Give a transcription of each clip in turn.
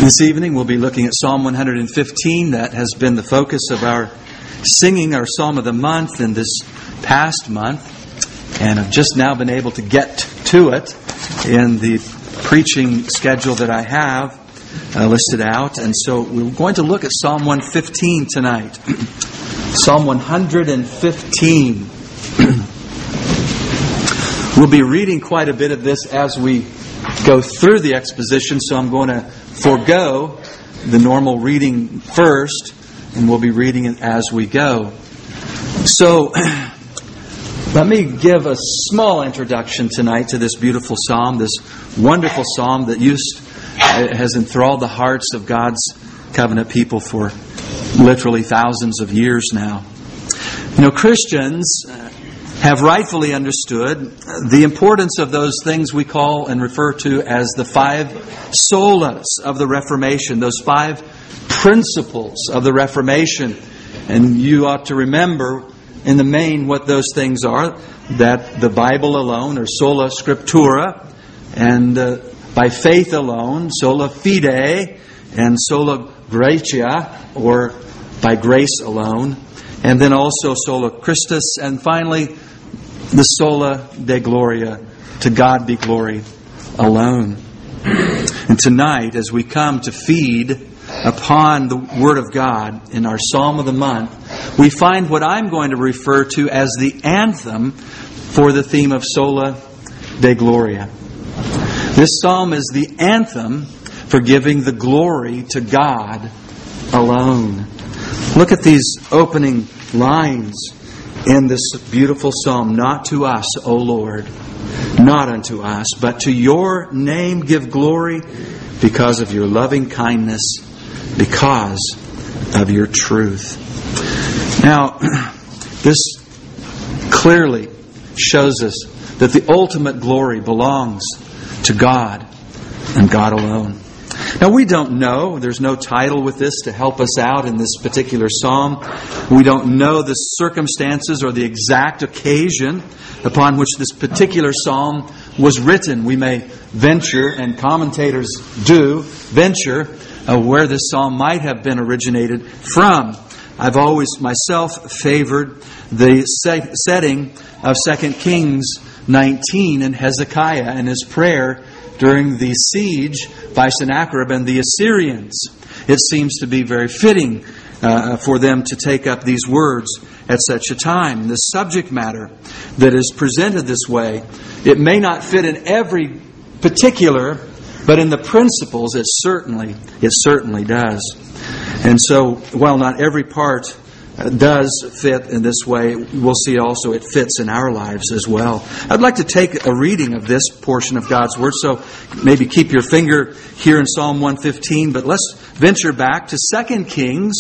This evening we'll be looking at Psalm 115. That has been the focus of our singing, our Psalm of the Month in this past month. And I've just now been able to get to it in the preaching schedule that I have listed out. And so we're going to look at Psalm 115 tonight. Psalm 115. We'll be reading quite a bit of this as we go through the exposition, so I'm going to forego the normal reading first, and we'll be reading it as we go. So, let me give a small introduction tonight to this beautiful psalm, this wonderful psalm that has enthralled the hearts of God's covenant people for literally thousands of years now. You know, Christians have rightfully understood the importance of those things we call and refer to as the five solas of the Reformation, those five principles of the Reformation. And you ought to remember in the main what those things are, that the Bible alone, or sola scriptura, and by faith alone, sola fide, and sola gratia, or by grace alone, and then also sola Christus, and finally the sola Dei Gloria, to God be glory alone. And tonight, as we come to feed upon the Word of God in our Psalm of the Month, we find what I'm going to refer to as the anthem for the theme of sola Dei Gloria. This psalm is the anthem for giving the glory to God alone. Look at these opening lines in this beautiful psalm. Not to us, O Lord, not unto us, but to your name give glory because of your loving kindness, because of your truth. Now, this clearly shows us that the ultimate glory belongs to God and God alone. Now, we don't know. There's no title with this to help us out in this particular psalm. We don't know the circumstances or the exact occasion upon which this particular psalm was written. We may venture, and commentators do venture, where this psalm might have been originated from. I've always myself favored the setting of 2 Kings 19 and Hezekiah and his prayer during the siege by Sennacherib and the Assyrians. It seems to be very fitting for them to take up these words at such a time. The subject matter that is presented this way, it may not fit in every particular, but in the principles it certainly does. And so, while not every part does fit in this way, we'll see also it fits in our lives as well. I'd like to take a reading of this portion of God's Word, so maybe keep your finger here in Psalm 115, but let's venture back to 2 Kings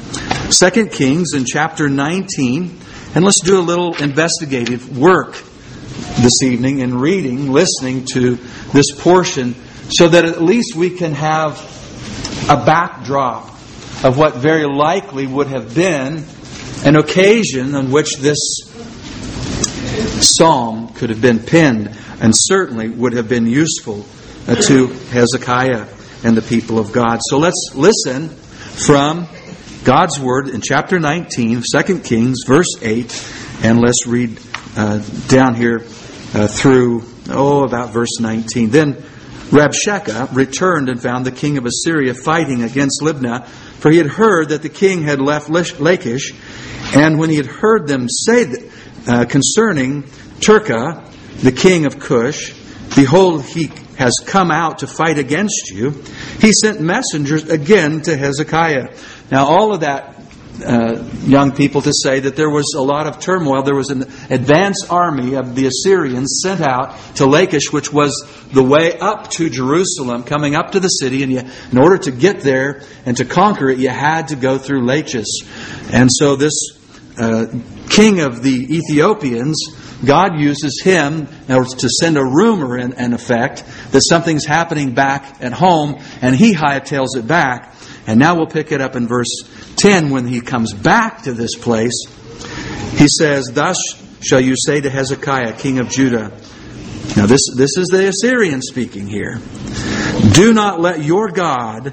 in chapter 19, and let's do a little investigative work this evening in reading, listening to this portion, so that at least we can have a backdrop of what very likely would have been an occasion on which this psalm could have been penned, and certainly would have been useful to Hezekiah and the people of God. So let's listen from God's Word in chapter 19, 2 Kings, verse 8, and let's read down here through, about verse 19. Then Rabshakeh returned and found the king of Assyria fighting against Libnah, for he had heard that the king had left Lachish. And when he had heard them say concerning Terkah, the king of Cush, behold, he has come out to fight against you, he sent messengers again to Hezekiah. Now, all of that, young people, to say that there was a lot of turmoil. There was an advance army of the Assyrians sent out to Lachish, which was the way up to Jerusalem, coming up to the city. And in order to get there and to conquer it, you had to go through Lachish. And so this king of the Ethiopians, God uses him to send a rumor in effect that something's happening back at home, and he hightails it back. And now we'll pick it up in verse 10 when he comes back to this place. He says, "Thus shall you say to Hezekiah, king of Judah." Now this is the Assyrian speaking here. "Do not let your God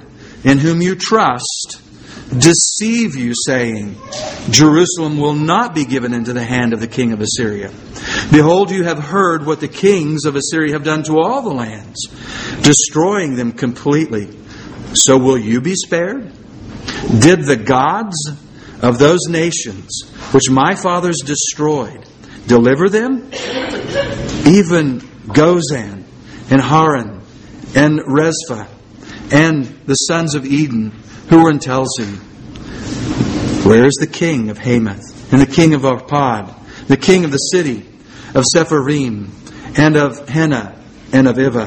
in whom you trust deceive you, saying, Jerusalem will not be given into the hand of the king of Assyria. Behold, you have heard what the kings of Assyria have done to all the lands, destroying them completely. So will you be spared? Did the gods of those nations which my fathers destroyed deliver them? Even Gozan and Haran and Rezpha and the sons of Eden who were in Telzin. Where is the king of Hamath and the king of Arpad, the king of the city of Sepharim and of Hena and of Ivah?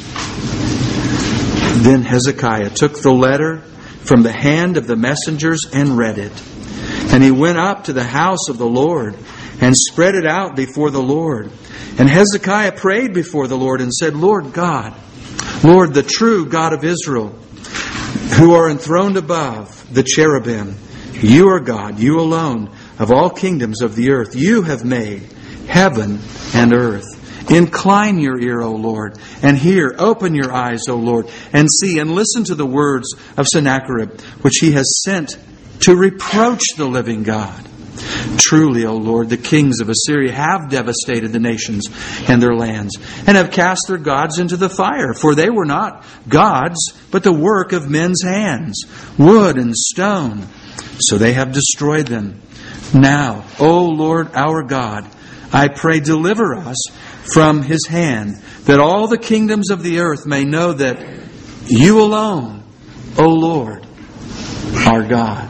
Then Hezekiah took the letter from the hand of the messengers and read it. And he went up to the house of the Lord and spread it out before the Lord. And Hezekiah prayed before the Lord and said, Lord God, Lord, the true God of Israel, who are enthroned above the cherubim, you are God, you alone, of all kingdoms of the earth. You have made heaven and earth. Incline your ear, O Lord, and hear. Open your eyes, O Lord, and see, and listen to the words of Sennacherib, which he has sent to reproach the living God. Truly, O Lord, the kings of Assyria have devastated the nations and their lands, and have cast their gods into the fire. For they were not gods, but the work of men's hands, wood and stone. So they have destroyed them. Now, O Lord our God, I pray, deliver us from his hand, that all the kingdoms of the earth may know that you alone, O Lord, are God.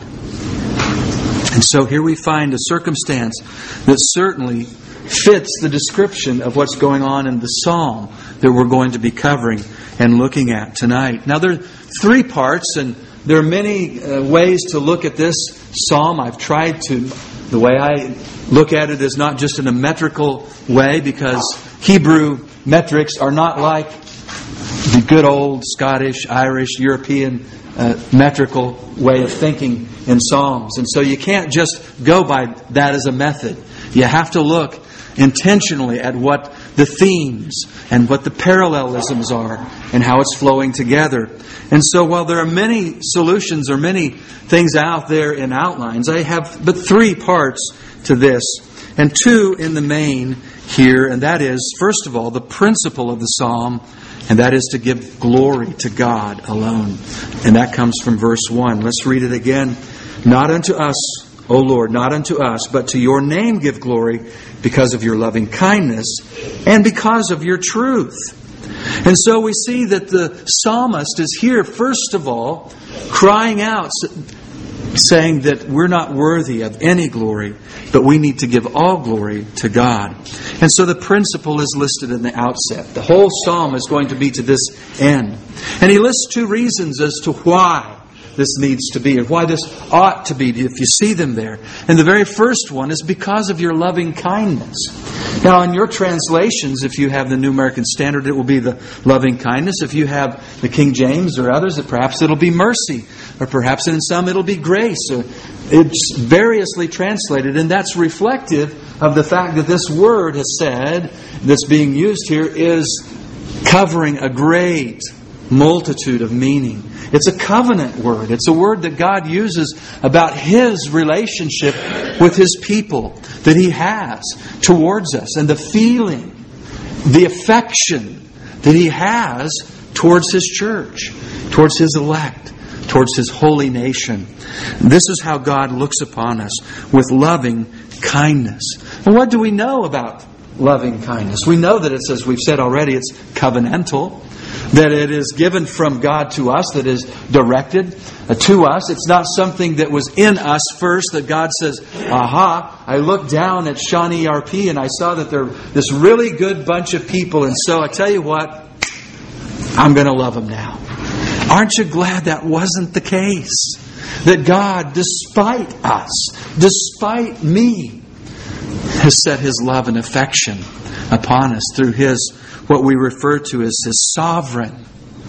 And so here we find a circumstance that certainly fits the description of what's going on in the psalm that we're going to be covering and looking at tonight. Now there are three parts, and there are many ways to look at this psalm. I've tried to. The way I look at it is not just in a metrical way, because Hebrew metrics are not like the good old Scottish, Irish, European metrical way of thinking in Psalms. And so you can't just go by that as a method. You have to look intentionally at what the themes and what the parallelisms are and how it's flowing together. And so while there are many solutions or many things out there in outlines, I have but three parts to this, and two in the main here, and that is, first of all, the principle of the psalm, and that is to give glory to God alone. And that comes from verse 1. Let's read it again. Not unto us, O Lord, not unto us, but to your name give glory, because of your loving kindness and because of your truth. And so we see that the psalmist is here, first of all, crying out, saying that we're not worthy of any glory, but we need to give all glory to God. And so the principle is listed in the outset. The whole psalm is going to be to this end. And he lists two reasons as to why this needs to be, or why this ought to be, if you see them there. And the very first one is because of your loving kindness. Now, in your translations, if you have the New American Standard, it will be the loving kindness. If you have the King James or others, perhaps it'll be mercy. Or perhaps in some it'll be grace. It's variously translated, and that's reflective of the fact that this word has said, that's being used here, is covering a great multitude of meaning. It's a covenant word. It's a word that God uses about His relationship with His people that He has towards us, and the feeling, the affection that He has towards His church, towards His elect, towards His holy nation. This is how God looks upon us, with loving kindness. And what do we know about loving kindness? We know that it's, as we've said already, it's covenantal. That it is given from God to us, that is directed to us. It's not something that was in us first, that God says, aha, I looked down at Shawnee ERP and I saw that they're this really good bunch of people, and so I tell you what, I'm going to love them now. Aren't you glad that wasn't the case? That God, despite us, despite me, has set His love and affection upon us through His, what we refer to as His sovereign,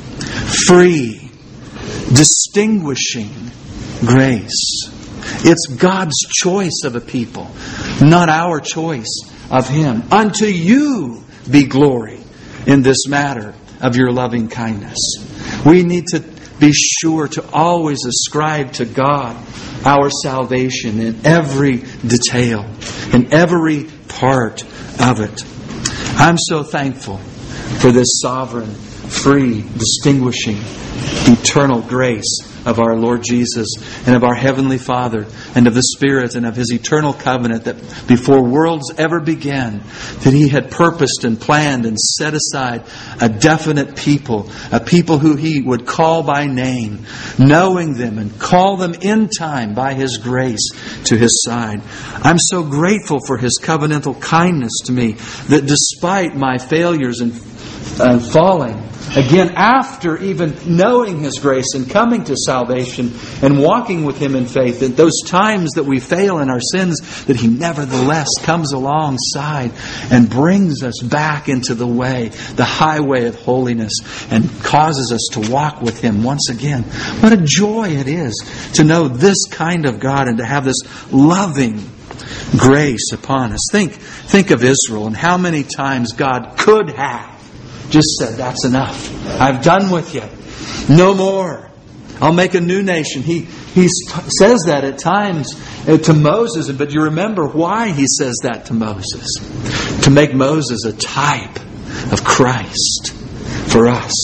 free, distinguishing grace. It's God's choice of a people, not our choice of Him. Unto you be glory in this matter of your loving kindness. We need to be sure to always ascribe to God our salvation in every detail, in every part of it. I'm so thankful for this sovereign, free, distinguishing, eternal grace of our Lord Jesus and of our Heavenly Father and of the Spirit and of His eternal covenant that before worlds ever began, that He had purposed and planned and set aside a definite people, a people who He would call by name, knowing them and call them in time by His grace to His side. I'm so grateful for His covenantal kindness to me that despite my failures and falling, again, after even knowing His grace and coming to salvation and walking with Him in faith, that those times that we fail in our sins, that He nevertheless comes alongside and brings us back into the way, the highway of holiness, and causes us to walk with Him once again. What a joy it is to know this kind of God and to have this loving grace upon us. Think of Israel and how many times God could have just said, that's enough. I've done with you. No more. I'll make a new nation. He says that at times to Moses, but you remember why He says that to Moses. To make Moses a type of Christ for us.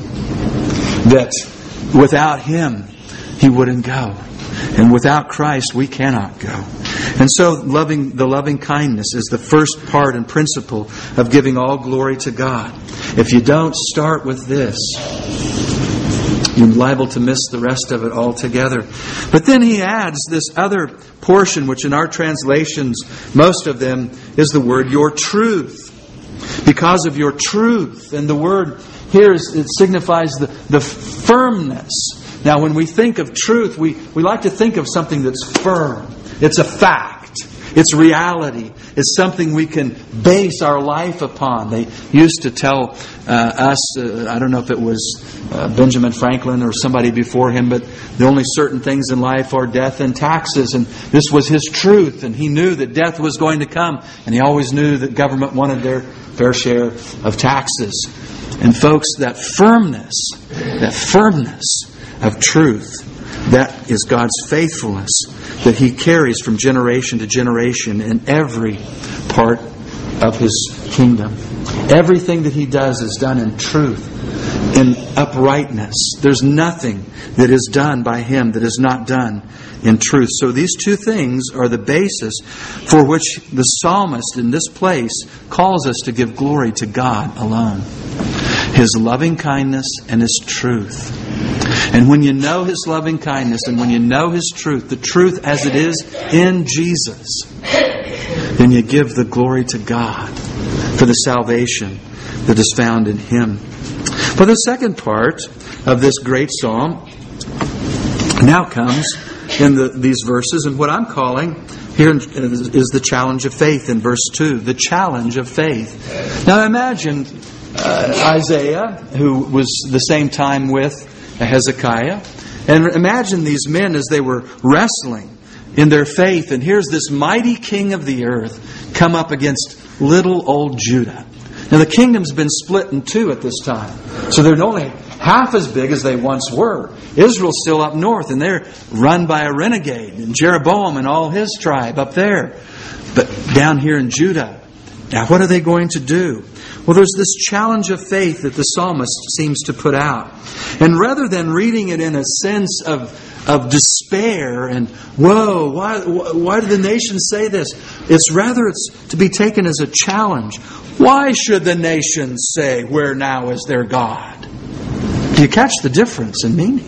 That without Him, He wouldn't go. And without Christ, we cannot go. And so the loving kindness is the first part and principle of giving all glory to God. If you don't start with this, you're liable to miss the rest of it altogether. But then he adds this other portion, which in our translations, most of them, is the word your truth. Because of your truth. And the word here it signifies the firmness. Now, when we think of truth, we like to think of something that's firm. It's a fact. It's reality. It's something we can base our life upon. They used to tell us, I don't know if it was Benjamin Franklin or somebody before him, but the only certain things in life are death and taxes. And this was his truth. And he knew that death was going to come. And he always knew that government wanted their fair share of taxes. And folks, that firmness of truth, that is God's faithfulness that He carries from generation to generation in every part of His kingdom. Everything that He does is done in truth, in uprightness. There's nothing that is done by Him that is not done in truth. So these two things are the basis for which the psalmist in this place calls us to give glory to God alone. His loving kindness and His truth. And when you know His loving kindness and when you know His truth, the truth as it is in Jesus, then you give the glory to God for the salvation that is found in Him. But the second part of this great psalm now comes in these verses, and what I'm calling here is the challenge of faith in verse 2. The challenge of faith. Now imagine Isaiah, who was the same time with Hezekiah. And imagine these men as they were wrestling in their faith. And here's this mighty king of the earth come up against little old Judah. Now the kingdom's been split in two at this time. So they're only half as big as they once were. Israel's still up north and they're run by a renegade. And Jeroboam and all his tribe up there. But down here in Judah, now what are they going to do? Well, there's this challenge of faith that the psalmist seems to put out. And rather than reading it in a sense of despair and, whoa, why did the nation say this? It's to be taken as a challenge. Why should the nations say, where now is their God? Do you catch the difference in meaning?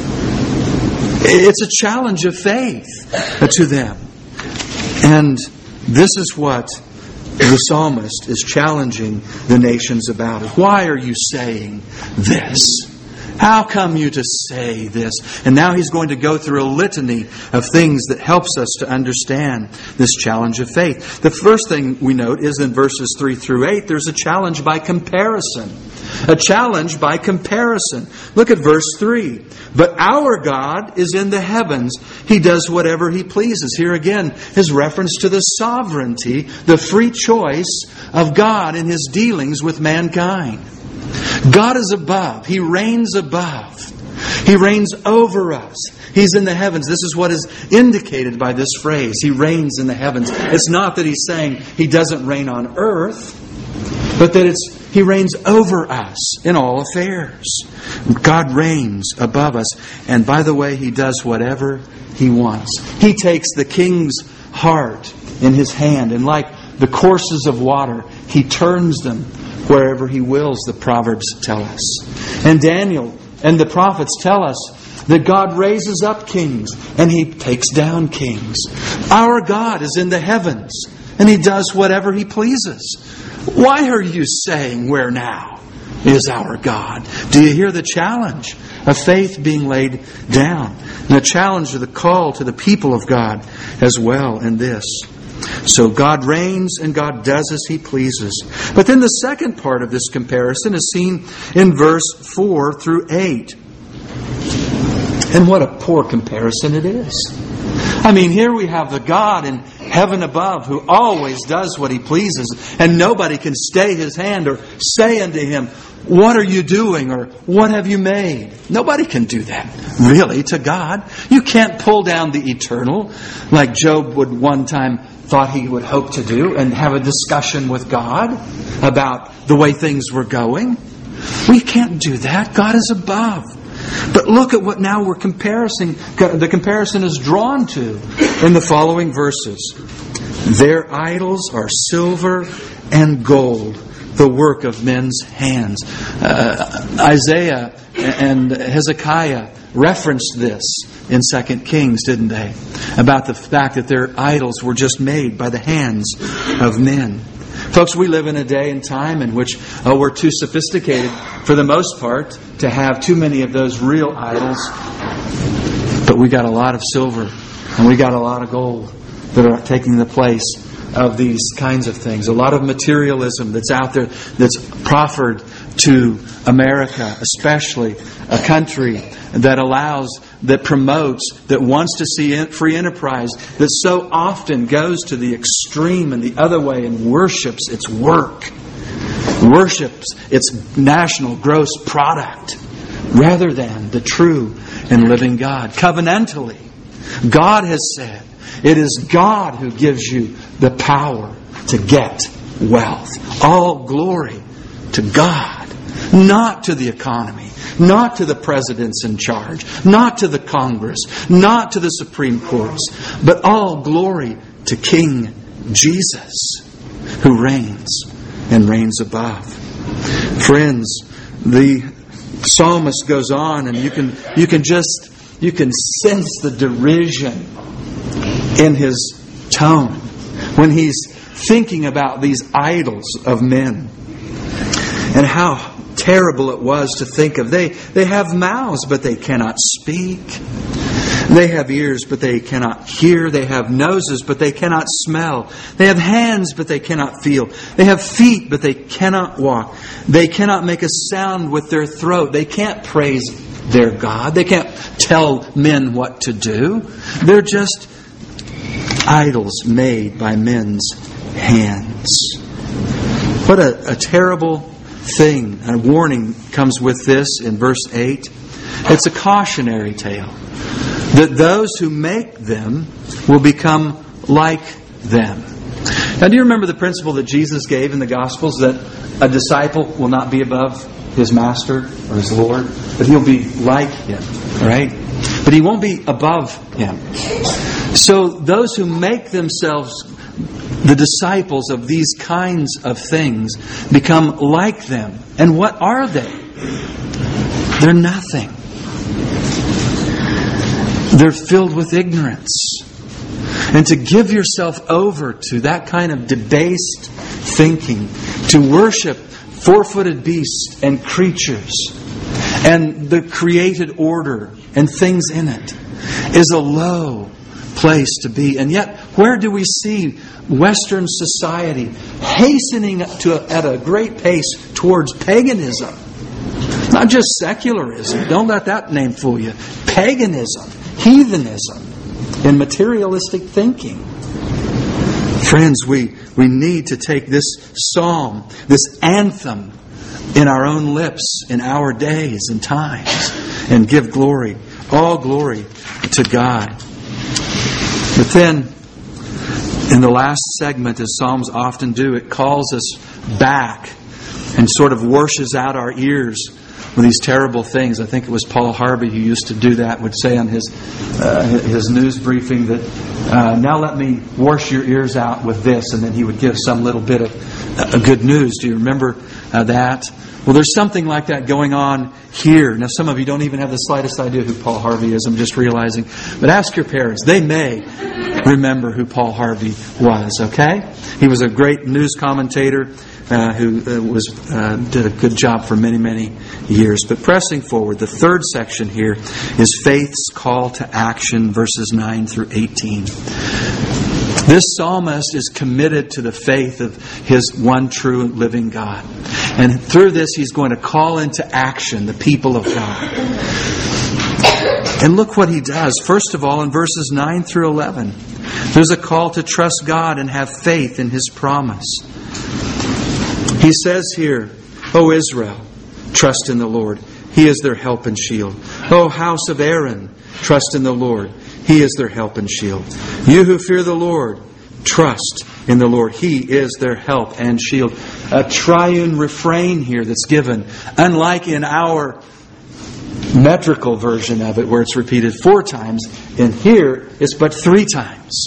It's a challenge of faith to them. And this is what the psalmist is challenging the nations about it. Why are you saying this? How come you to say this? And now he's going to go through a litany of things that helps us to understand this challenge of faith. The first thing we note is in verses 3 through 8, there's a challenge by comparison. A challenge by comparison. Look at verse 3. But our God is in the heavens. He does whatever He pleases. Here again, his reference to the sovereignty, the free choice of God in His dealings with mankind. God is above. He reigns above. He reigns over us. He's in the heavens. This is what is indicated by this phrase. He reigns in the heavens. It's not that He's saying He doesn't reign on earth, but that He reigns over us in all affairs. God reigns above us. And by the way, He does whatever He wants. He takes the king's heart in His hand, and like the courses of water, He turns them wherever He wills, the Proverbs tell us. And Daniel and the prophets tell us that God raises up kings and He takes down kings. Our God is in the heavens and He does whatever He pleases. Why are you saying, "Where now is our God?" Do you hear the challenge of faith being laid down? And the challenge of the call to the people of God as well in this. So God reigns and God does as He pleases. But then the second part of this comparison is seen in verse 4 through 8. And what a poor comparison it is. I mean, here we have the God in heaven above who always does what He pleases, and nobody can stay His hand or say unto Him, "What are you doing?" or "What have you made?" Nobody can do that, really, to God. You can't pull down the eternal like Job would one time thought he would hope to do and have a discussion with God about the way things were going. We can't do that. God is above. But look at what now the comparison is drawn to in the following verses. Their idols are silver and gold, the work of men's hands. Isaiah and Hezekiah referenced this in 2 Kings, didn't they? About the fact that their idols were just made by the hands of men. Folks, we live in a day and time in which we're too sophisticated, for the most part, to have too many of those real idols. But we got a lot of silver and we got a lot of gold that are taking the place of these kinds of things. A lot of materialism that's out there that's proffered to America, especially a country that promotes, that wants to see free enterprise, that so often goes to the extreme and the other way and worships its work, worships its national gross product, rather than the true and living God. Covenantally, God has said, it is God who gives you the power to get wealth. All glory to God, not to the economy, not to the presidents in charge, not to the Congress, not to the Supreme Courts, but all glory to King Jesus, who reigns and reigns above. Friends, the psalmist goes on, and you can sense the derision in his tone when he's thinking about these idols of men and how terrible it was to think of. They have mouths, but they cannot speak. They have ears, but they cannot hear. They have noses, but they cannot smell. They have hands, but they cannot feel. They have feet, but they cannot walk. They cannot make a sound with their throat. They can't praise their God. They can't tell men what to do. They're just idols made by men's hands. What a terrible thing. A warning comes with this in verse 8. It's a cautionary tale that those who make them will become like them. Now, do you remember the principle that Jesus gave in the Gospels, that a disciple will not be above his master or his Lord, but he'll be like him, right? But he won't be above him. So those who make themselves the disciples of these kinds of things become like them. And what are they? They're nothing. They're filled with ignorance. And to give yourself over to that kind of debased thinking, to worship four-footed beasts and creatures and the created order and things in it, is a low place to be. And yet, where do we see Western society hastening at a great pace towards paganism? Not just secularism. Don't let that name fool you. Paganism, heathenism, and materialistic thinking. Friends, we need to take this psalm, this anthem, in our own lips, in our days and times, and give glory, all glory to God. But then, in the last segment, as Psalms often do, it calls us back and sort of washes out our ears with these terrible things. I think it was Paul Harvey who used to do that, would say on his news briefing that, now let me wash your ears out with this, and then he would give some little bit of good news. Do you remember that? Well, there's something like that going on here. Now, some of you don't even have the slightest idea who Paul Harvey is, I'm just realizing. But ask your parents. They may remember who Paul Harvey was, okay? He was a great news commentator who did a good job for many, many years. But pressing forward, the third section here is faith's call to action, verses 9 through 18. This psalmist is committed to the faith of his one true living God. And through this, he's going to call into action the people of God. And look what he does. First of all, in verses 9 through 11, there's a call to trust God and have faith in His promise. He says here, O Israel, trust in the Lord. He is their help and shield. O house of Aaron, trust in the Lord. He is their help and shield. You who fear the Lord, trust in the Lord. He is their help and shield. A triune refrain here that's given. Unlike in our metrical version of it, where it's repeated 4 times, in here it's but 3 times.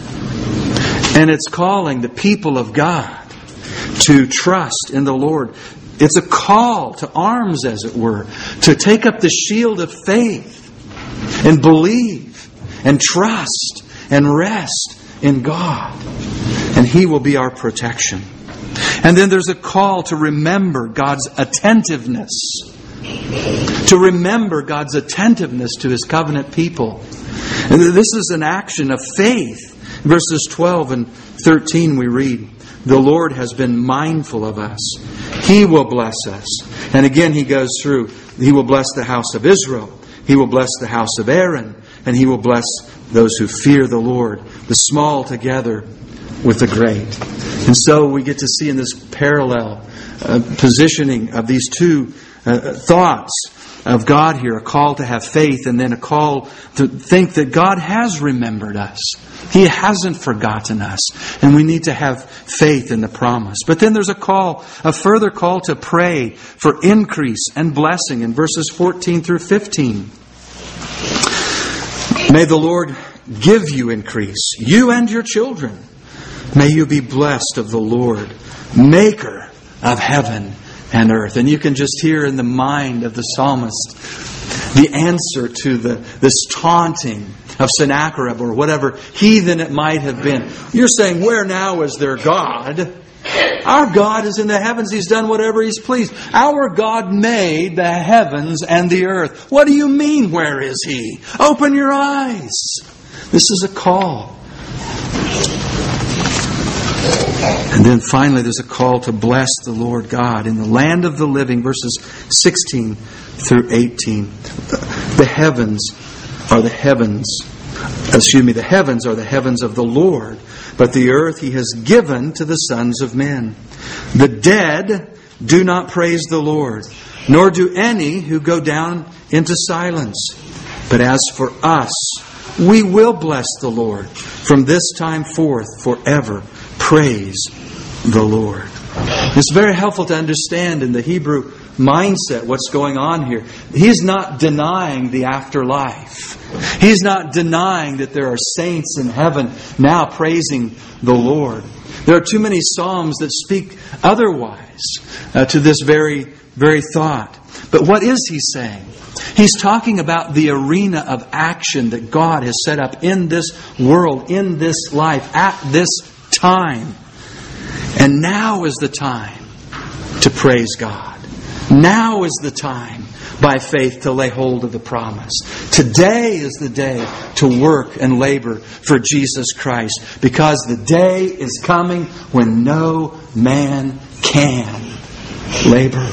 And it's calling the people of God to trust in the Lord. It's a call to arms, as it were, to take up the shield of faith and believe and trust and rest in God. And He will be our protection. And then there's a call to remember God's attentiveness. To remember God's attentiveness to His covenant people. And this is an action of faith. Verses 12 and 13 we read, the Lord has been mindful of us. He will bless us. And again He goes through, He will bless the house of Israel. He will bless the house of Aaron. And He will bless those who fear the Lord, the small together with the great. And so we get to see in this parallel positioning of these two thoughts of God here, a call to have faith and then a call to think that God has remembered us. He hasn't forgotten us. And we need to have faith in the promise. But then there's a further call to pray for increase and blessing in verses 14 through 15. May the Lord give you increase, you and your children. May you be blessed of the Lord, Maker of heaven and earth. And you can just hear in the mind of the psalmist the answer to this taunting of Sennacherib or whatever heathen it might have been. You're saying, where now is their God? Our God is in the heavens. He's done whatever He's pleased. Our God made the heavens and the earth. What do you mean, where is He? Open your eyes. This is a call. And then finally there's a call to bless the Lord God in the land of the living, verses 16 through 18. The heavens are the heavens of the Lord, but the earth He has given to the sons of men. The dead do not praise the Lord, nor do any who go down into silence. But as for us, we will bless the Lord from this time forth forever. Praise the Lord. It's very helpful to understand in the Hebrew mindset what's going on here. He's not denying the afterlife. He's not denying that there are saints in heaven now praising the Lord. There are too many psalms that speak otherwise to this very, very thought. But what is he saying? He's talking about the arena of action that God has set up in this world, in this life, at this time. And now is the time to praise God. Now is the time, by faith, to lay hold of the promise. Today is the day to work and labor for Jesus Christ, because the day is coming when no man can labor.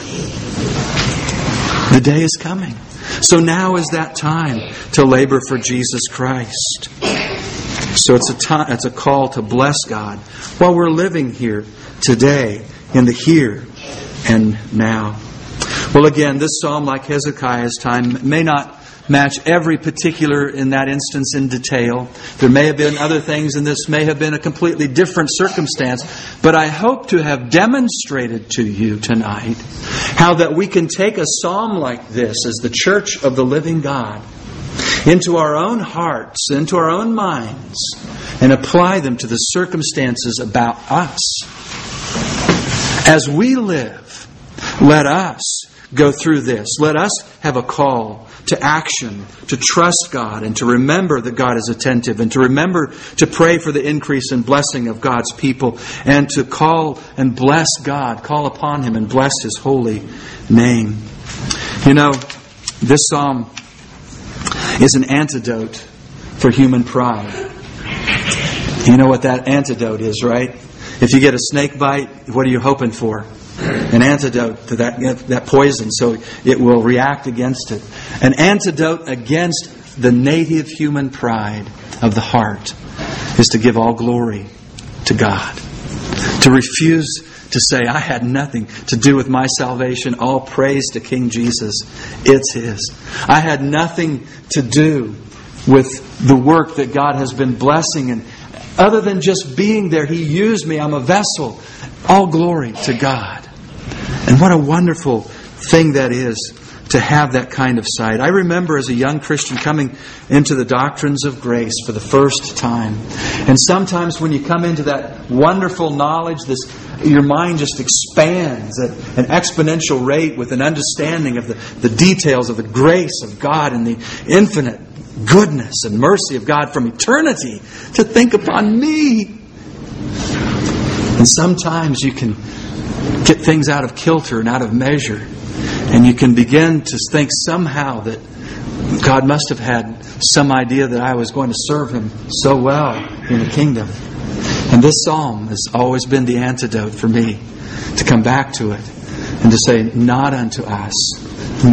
The day is coming. So now is that time to labor for Jesus Christ. So it's a call to bless God while we're living here today, in the here and now. Well, again, this psalm, like Hezekiah's time, may not match every particular in that instance in detail. There may have been other things, and this may have been a completely different circumstance. But I hope to have demonstrated to you tonight how that we can take a psalm like this as the church of the living God into our own hearts, into our own minds, and apply them to the circumstances about us. As we live, let us go through this. Let us have a call to action, to trust God, and to remember that God is attentive, and to remember to pray for the increase and blessing of God's people, and to call and bless God, call upon Him and bless His holy name. You know, this psalm is an antidote for human pride. You know what that antidote is, right? If you get a snake bite, what are you hoping for? An antidote to that poison, so it will react against it. An antidote against the native human pride of the heart is to give all glory to God. To refuse to say, I had nothing to do with my salvation. All praise to King Jesus. It's His. I had nothing to do with the work that God has been blessing. And other than just being there, He used me. I'm a vessel. All glory to God. And what a wonderful thing that is to have that kind of sight. I remember as a young Christian coming into the doctrines of grace for the first time. And sometimes when you come into that wonderful knowledge, your mind just expands at an exponential rate with an understanding of the details of the grace of God and the infinite goodness and mercy of God from eternity to think upon me. And sometimes you can get things out of kilter and out of measure. And you can begin to think somehow that God must have had some idea that I was going to serve Him so well in the kingdom. And this psalm has always been the antidote for me to come back to it and to say, not unto us,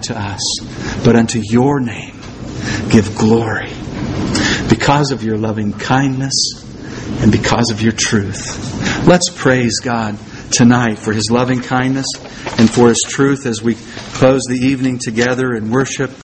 but unto your name give glory because of your loving kindness and because of your truth. Let's praise God tonight for His loving kindness and for His truth as we close the evening together in worship.